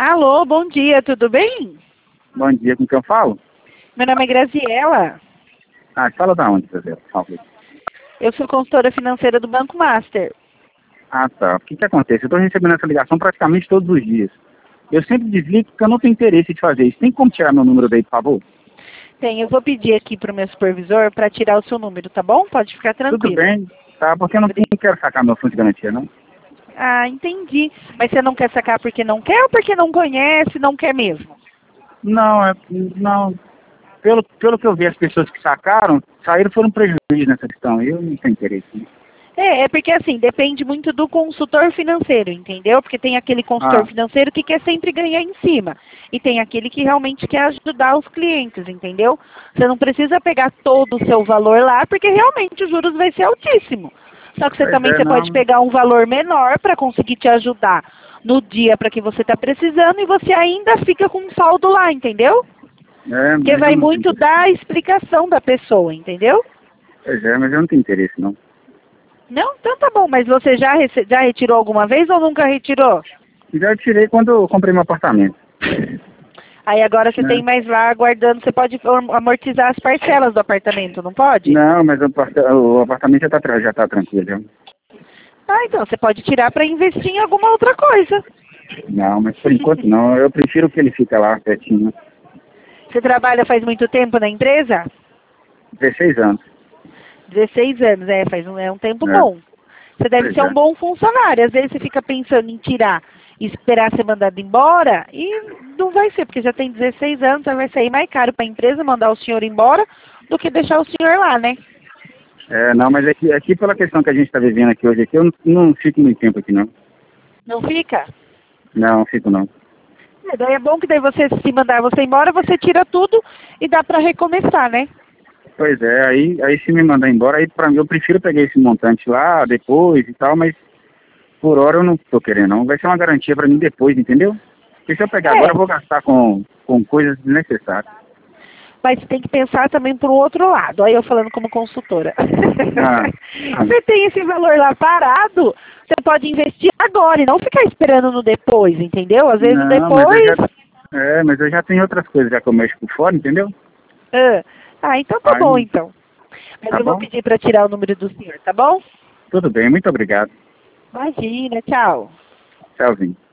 Alô, bom dia, tudo bem? Bom dia, com quem eu falo? Meu nome é Graziela. Fala da onde, Zé? Fala. Eu sou consultora financeira do Banco Master. Tá. O que acontece? Eu estou recebendo essa ligação praticamente todos os dias. Eu sempre desligo porque eu não tenho interesse de fazer isso. Tem como tirar meu número daí, por favor? Eu vou pedir aqui para o meu supervisor para tirar o seu número, tá bom? Pode ficar Tudo tranquilo. bem, tá? Porque eu não quero sacar meu fundo de garantia, não? Ah, entendi. Mas você não quer sacar porque não quer ou porque não conhece, não quer mesmo? Não. Pelo que eu vi, as pessoas que sacaram, saíram foram um prejuízo nessa questão. Eu não tenho interesse. Né? É porque assim, depende muito do consultor financeiro, entendeu? Porque tem aquele consultor financeiro que quer sempre ganhar em cima. E tem aquele que realmente quer ajudar os clientes, entendeu? Você não precisa pegar todo o seu valor lá, porque realmente os juros vai ser altíssimo. Só que você pode pegar um valor menor para conseguir te ajudar no dia para que você está precisando e você ainda fica com um saldo lá, entendeu? Porque vai muito da explicação da pessoa, entendeu? Pois é, mas eu não tenho interesse, não. Não? Então tá bom, mas você já retirou alguma vez ou nunca retirou? Já tirei quando eu comprei meu apartamento. Aí agora você tem mais lá aguardando, você pode amortizar as parcelas do apartamento, não pode? Não, mas o apartamento já tá tranquilo. Já. Ah, então você pode tirar para investir em alguma outra coisa. Não, mas por enquanto não. Eu prefiro que ele fique lá quietinho. Você trabalha faz muito tempo na empresa? 16 anos. 16 anos, é um tempo É. bom. Você deve Pois ser um bom funcionário. Às vezes você fica pensando em tirar e esperar ser mandado embora e não vai ser, porque já tem 16 anos, vai sair mais caro para a empresa mandar o senhor embora do que deixar o senhor lá, né? Não, mas aqui pela questão que a gente está vivendo aqui hoje, aqui, eu não fico muito tempo aqui, não. Não fica? Não, fico não. Daí é bom que daí você, se mandar você embora, você tira tudo e dá para recomeçar, né? Pois é, aí se me mandar embora, aí pra mim eu prefiro pegar esse montante lá depois e tal, mas por hora eu não tô querendo não. Vai ser uma garantia para mim depois, entendeu? Porque se eu pegar agora eu vou gastar com coisas desnecessárias. Mas tem que pensar também para o outro lado. Aí eu falando como consultora. Você tem esse valor lá parado, você pode investir agora e não ficar esperando no depois, entendeu? Às vezes depois... Mas eu já tenho outras coisas já que eu mexo por fora, entendeu? Então tá bom então. Mas eu vou pedir para tirar o número do senhor, tá bom? Tudo bem, muito obrigado. Imagina, tchau. Tchauzinho.